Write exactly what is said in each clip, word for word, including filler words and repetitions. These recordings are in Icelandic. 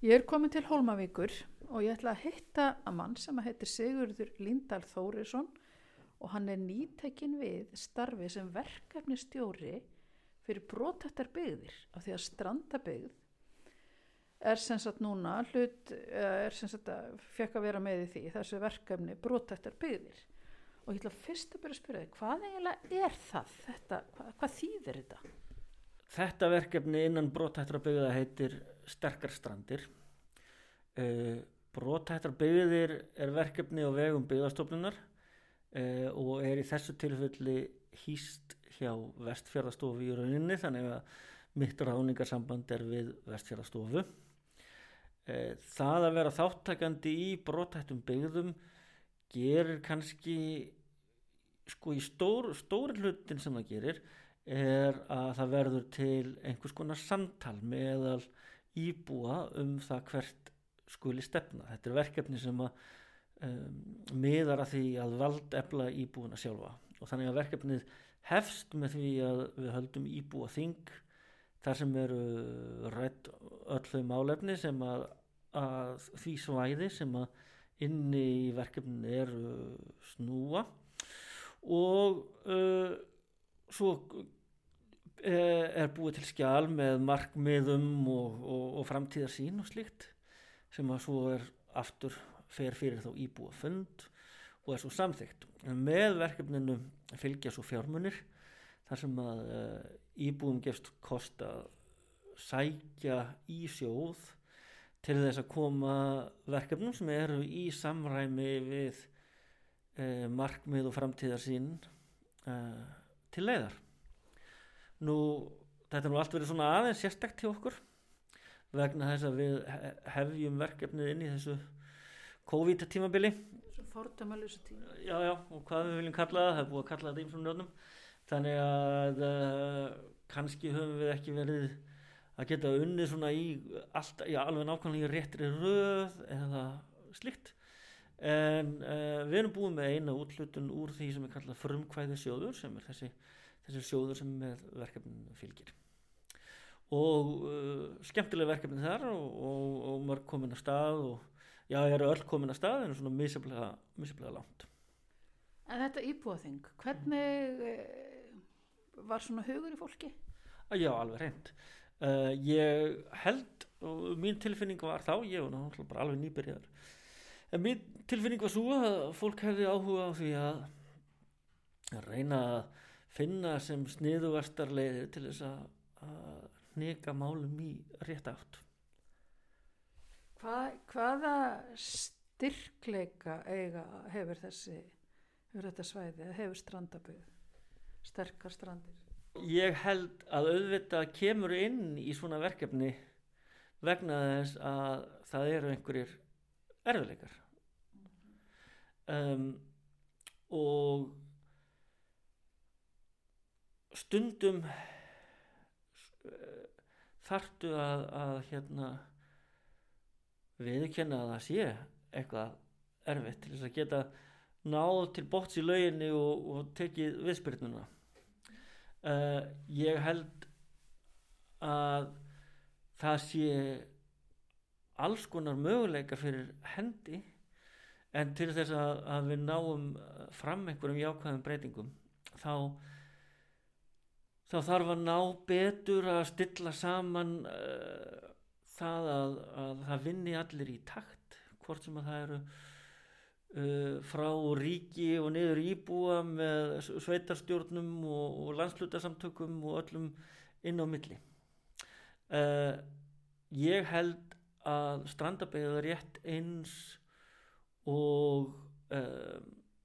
Ég er komin til Hólmavíkur og ég ætla að hitta að mann sem að heitir Sigurður Líndal Þórisson og hann er nýtekinn við starfi sem verkefnisstjóri fyrir brothættar byggðir af því að Strandabyggð er sem sagt núna hlut, er sem sagt að fekk að vera með í því þessu verkefni brothættar byggðir og ég ætla fyrst að byrja að spyrja þig, hvað eiginlega er það, þetta, hvað, hvað þýðir þetta? Þetta verkefni innan brothættra byggða heitir Sterkar strandir. Uh, brothættar byggðir er verkefni á vegum Byggðastofnunar uh, og er í þessu tilfelli hýst hjá Vestfjarðastofu í rauninni, þannig að mitt ráðningarsamband er við Vestfjarðastofu. Uh, það að vera þáttakandi í brothættum byggðum gerir kannski, sko í stór, stóri hlutin sem það gerir, er að það verður til einhvers konar samtal meðal íbúa um það hvert skuli stefna. Þetta er verkefni sem að um, miðar að því að valdefla íbúuna sjálfa og þannig að verkefnið hefst með því að við höldum íbúa þing þar sem eru rædd öll þau málefni sem að, að því svæði sem að inni í verkefninu eru snúa og uh, svo er búið til skjal með markmiðum og, og, og framtíðarsýn og slíkt sem að svo er aftur fer fyrir þá íbúa fund og er svo samþykkt. En með verkefninu fylgja svo fjármunir þar sem að uh, íbúum gefst kost að sækja í sjóð til þess að koma verkefnum sem eru í samræmi við uh, markmið og framtíðarsýn uh, til leiðar. Nú, þetta er nú allt verið svona aðeins sérstakt hjá okkur vegna þess að við hefjum verkefnið inn í þessu COVID-tímabili. Svo fordæmalausa tíma. Já, já, og hvað við viljum kalla það, það er búið að kalla þetta ýmsum nöfnum. Þannig að uh, kannski höfum við ekki verið að geta unnið svona í, allt, já, alveg nákvæmlega í réttri röð eða slíkt. En uh, við erum búið með eina úthlutun úr því sem er kallað frumkvæðissjóður sem er þessi þessi sjóður sem með verkefninu fylgir og uh, skemmtilega verkefni þar og, og, og mörg komin að stað og já, ég eru öll komin að stað en svona misjaflega, misjaflega langt. En þetta íbúaþing, hvernig eh, var svona hugur í fólki? Já, alveg reynd. Uh, ég held og mín tilfinning var þá, ég var náttúrulega bara alveg nýbyrjaður, en mín tilfinning var svo að fólk hefði áhuga á því að, að reyna að finna sem sniðugastar leiðir til þess að, að hnika málum í rétt átt. Hva, hvaða styrkleika eiga hefur þessi hefur þetta svæði, hefur Strandabyggð, sterkar strandir? Ég held að auðvitað kemur inn í svona verkefni vegna þess að það eru einhverjir erfiðleikar. Um, og stundum þarftu að, að hérna viðurkenna að það sé eitthvað erfitt til þess að geta náð til botns í lauginni og, og tekið viðspyrnuna. Uh, ég held að það sé alls konar möguleika fyrir hendi en til þess að, að við náum fram einhverjum jákvæðum breytingum þá þá þarf að ná betur að stilla saman uh, það að, að það vinni allir í takt, hvort sem að það eru uh, frá ríki og niður íbúa með sveitarstjórnum og, og landshlutasamtökum og öllum inn á milli. Uh, ég held að Strandabyggð er rétt eins og uh,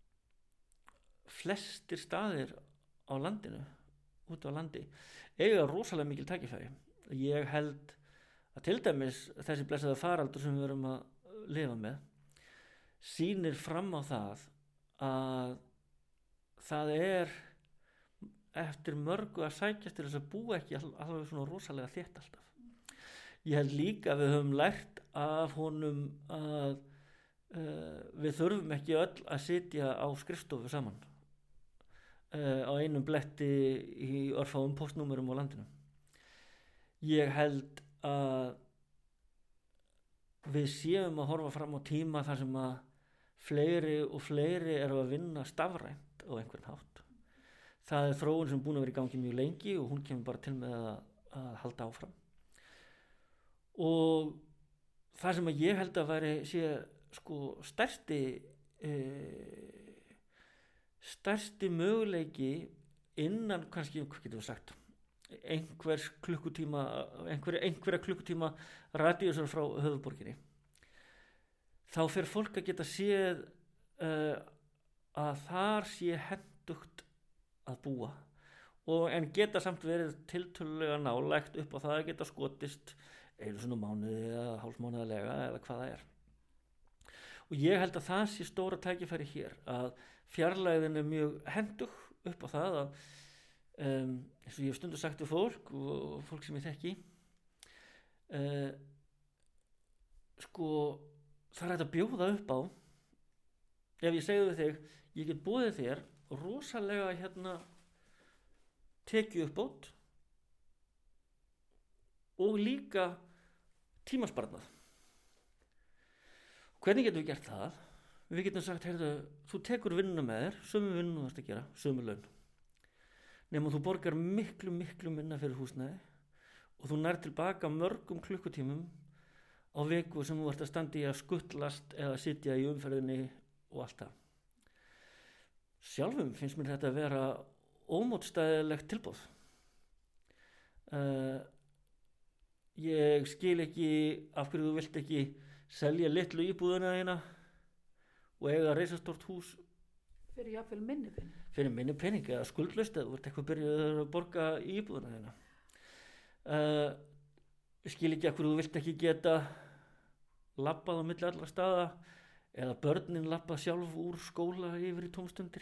flestir staðir á landinu út á landi, eiga rosalega mikil tækifæri. Ég held að til dæmis þessi blessaða faraldur sem við erum að lifa með sýnir fram á það að það er eftir mörgu að sækjast til þess að búa ekki alveg svona rosalega þétt alltaf. Ég held líka að við höfum lært af honum að uh, við þurfum ekki öll að sitja á skrifstofu saman Uh, á einum bletti í örfáum postnúmerum á landinu. Ég held að við séum að horfa fram á tíma þar sem að fleiri og fleiri eru að vinna stafrænt á einhvern hátt. Það er þróun sem er búin að vera í gangi mjög lengi og hún kemur bara til með að, að halda áfram. Og það sem að ég held að væri sé sko stærsti eh, stærsti möguleiki innan kannski, hvað getum við sagt, einhvers klukkutíma einhver, einhverja klukkutíma radíusar frá höfuðborginni, þá fer fólk að geta séð uh, að þar sé hentugt að búa og en geta samt verið tiltölulega nálægt upp á það að geta skotist einu svona mánuði eða hálfmánuðalega eða hvað það er. Og ég held að það sé stóra tækifæri hér, að fjarlægðin er mjög hendug upp á það að um, eins og ég hef stundu sagt við fólk og fólk sem ég þekki uh, sko það er hægt að bjóða upp á, ef ég segði við þig, ég get boðið þér rosalega hérna tekju uppbót og líka tímasparnað. Hvernig getum við gert það? Við getum sagt, heyrðu, þú tekur vinnuna með þér, sömu vinnu þú þarft að gera, sömu laun. Nema þú borgar miklu, miklu minna fyrir húsnæði og þú nær tilbaka mörgum klukkutímum á viku sem þú ert að standa í að skuttlast eða sitja í umferðinni og allt það. Sjálfum finnst mér þetta að vera ómótstæðilegt tilboð. Uh, ég skil ekki af hverju þú vilt ekki selja litlu íbúðuna þína og eiga reisastórt hús fyrir jafnvel minni pening. Fyrir minni pening eða skuldlaust eða þú ert eitthvað byrjuð að borga íbúðuna þína. Uh, ég skil ekki af hverju þú vilt ekki geta labbað á milli allra staða eða börnin labbað sjálf úr skóla yfir í tómstundir.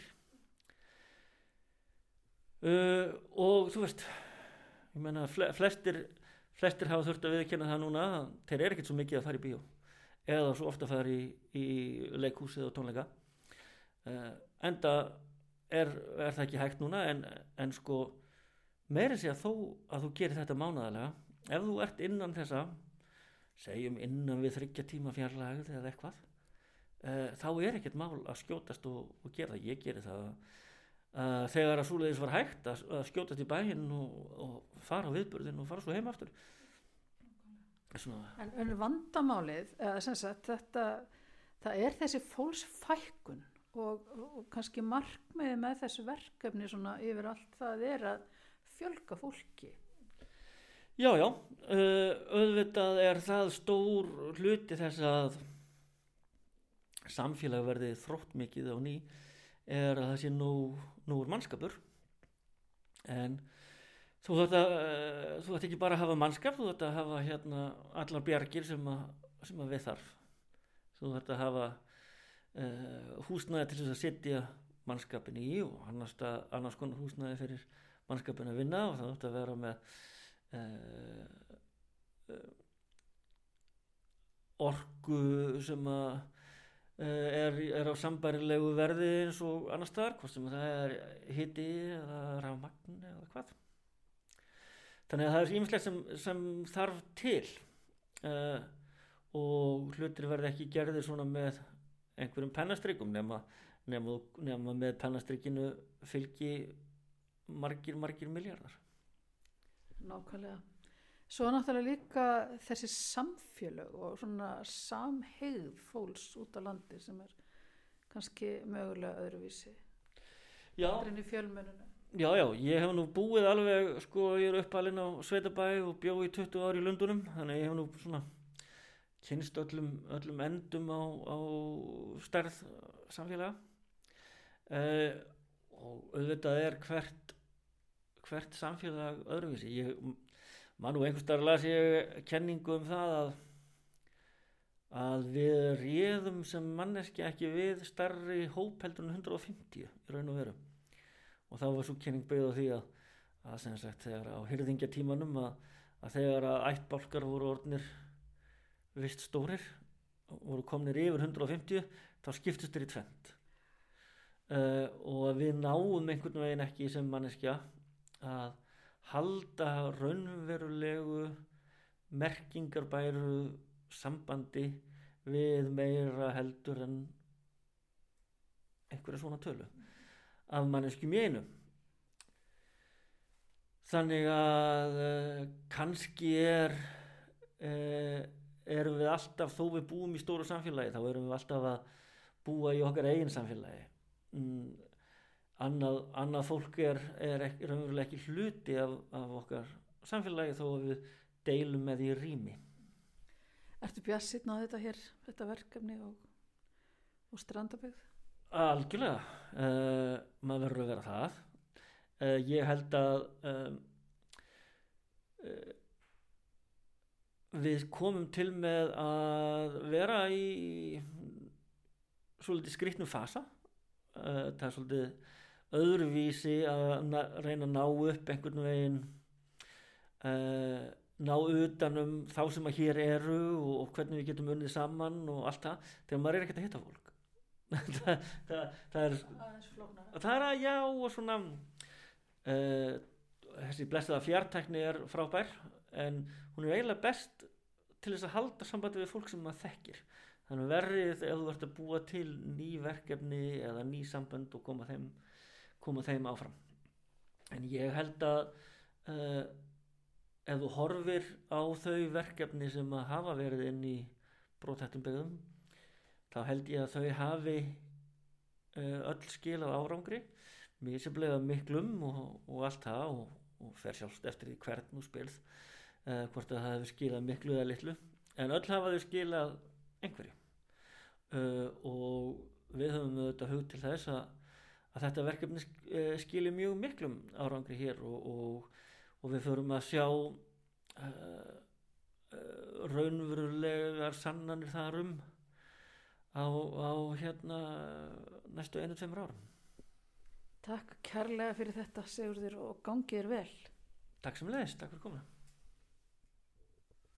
Uh, og þú veist, ég meina flestir, flestir hafa þurft að viðurkenna það núna að þeir eru ekkert svo mikið að fara í bíó eða svo ofta að fara í, í leikhúsið og tónleika. Uh, enda er, er það ekki hægt núna en, en sko meira sé að þó að þú gerir þetta mánaðarlega, ef þú ert innan þessa, segjum innan við þriggja tíma fjarlægð eða eitthvað, uh, þá er ekkert mál að skjótast og, og gera það. Ég geri það uh, þegar að svoleiðis var hægt að, að skjótast í bæinn og, og fara á viðburðin og fara svo heim aftur. En, en vandamálið, eða sem sagt, þetta, það er þessi fólksfækkun og, og kannski markmiði með þessu verkefni svona yfir allt það er að fjölga fólki. Já, já, uh, auðvitað er það stór hluti þess að samfélag verði þróttmikið á ný er að það sé nógur mannskapur en Þú þarft að, þú þarft ekki bara að hafa mannskap, þú þarft að hafa hérna allar bjargir sem að, sem að við þarf. Þú þarft að hafa uh, húsnæði til þess að setja mannskapin í og annars, að, annars konar húsnæði fyrir mannskapin að vinna og það þarft að vera með uh, uh, orku sem að uh, er, er á sambærilegu verði eins og annars staðar, hvort sem það er hiti eða rafmagn eða hvað. Þannig að það er ýmislegt sem, sem þarf til uh, og hlutir verði ekki gerðir svona með einhverjum pennastrikum nema, nema, nema með pennastrikinu fylgi margir, margir miljardar. Nákvæmlega. Svo náttúrulega líka þessi samfélög og svona samhegð fólks út á landi sem er kannski mögulega öðruvísi. Já. Í fjölmenninu. Já, já, ég hef nú búið alveg, sko, ég er uppalinn á sveitabæ og bjó í tuttugu ár í Lundunum, þannig ég hef nú svona kynst öllum, öllum endum á, á stærð samfélaga uh, og auðvitað er hvert, hvert samfélag öðruvísi. Ég man nú einhvers staðar las ég kenningu um það að, að við réðum sem manneski ekki við stærri hóp heldur en hundrað og fimmtíu í raun og veru. Og þá var svo kenning byggð á því að, að sem sagt þegar á hirðingjatímanum að, að þegar að ættbálkar voru orðnir vist stórir voru komnir yfir hundrað og fimmtíu þá skiptust þeir í tvennt uh, og við náum einhvern veginn ekki sem manneskja að halda raunverulegu merkingarbæru sambandi við meira heldur en einhverja svona tölu af manneskjum í einu. Þannig að uh, kannski er uh, erum við alltaf, þó við búum í stóru samfélagi, þá erum við alltaf að búa í okkar eigin samfélagi. Mm, annað, annað fólk er, er ekki, raunverulega ekki hluti af, af okkar samfélagi þó að við deilum með því rými. Ertu bjartsýnn á þetta hér, þetta verkefni og, og Strandabyggð? Algjörlega, uh, maður verður að vera það. Uh, ég held að um, uh, við komum til með að vera í svolítið skrýtnum fasa. Uh, það er svolítið öðruvísi að na, reyna að ná upp einhvern veginn, uh, ná utanum þá sem að hér eru og, og hvernig við getum unnið saman og allt það, þegar maður er ekkert að hitta fólk. það, það, það er það er að já og svona uh, þessi blessaða fjartækni er frábær en hún er eiginlega best til þess að halda sambandi við fólk sem maður þekkir. Þannig verrið ef þú ert að búa til ný verkefni eða ný sambönd og koma þeim, koma þeim áfram. En ég held að uh, ef þú horfir á þau verkefni sem að hafa verið inn í brothættum byggðum, þá held ég að þau hafi uh, öll skilað árangri, misjafnlega miklum og, og allt það og, og fer sjálfst eftir því hvern þú spyrð, uh, hvort að það hefur skilað miklu eða litlu, en öll hafa þau skilað einhverju. Uh, og við höfum auðvitað hug til þess að, að þetta verkefni uh, skili mjög miklum árangri hér og, og, og við förum að sjá uh, uh, raunverulegar sannanir þar um á, á hérna næstu einu, tveimur árum. Takk kærlega fyrir þetta Sigurður og gangið er vel. Takk sem leiðis, takk fyrir komuna.